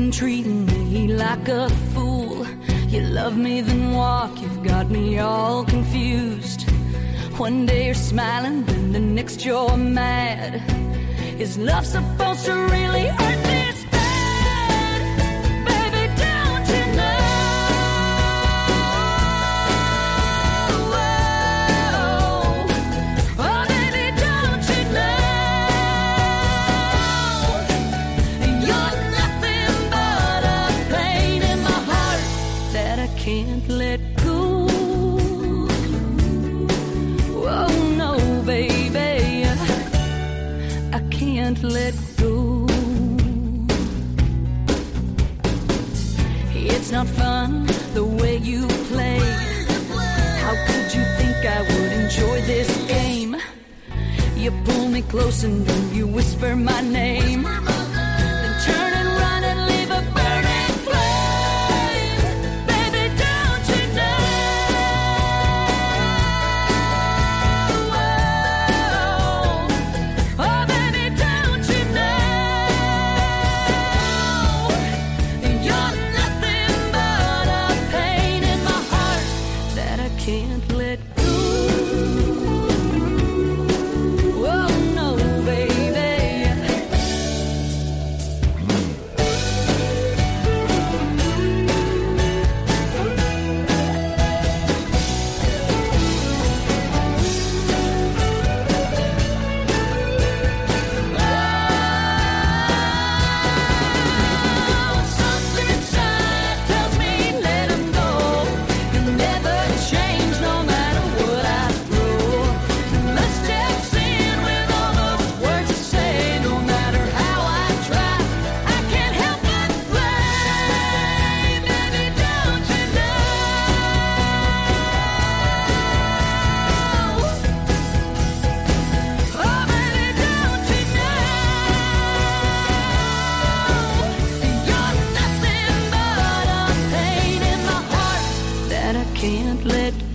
been treating me like a fool. You love me, then walk, you've got me all confused. One day you're smiling, then the next you're mad. Is love supposed to really hurt this bad? Baby, don't you know? Oh, baby, don't you know? You're nothing but a pain in my heart that I can't let go. Oh no, baby, I can't let go. It's not fun the way you play. How could you think I would enjoy this game? You pull me close and then you whisper my name. Then turn and run and leave a burning flame. Baby, don't you know? Oh, baby, don't you know? You're nothing but a pain in my heart that I can't let go. Oh no, baby. Something inside tells me let him go. You'll never change no matter what I throw. You must have seen with all the words you say. No matter how I try, I can't help but play. Baby, don't you know? Oh, baby, don't you know? You're nothing but a pain in my heart that I can't let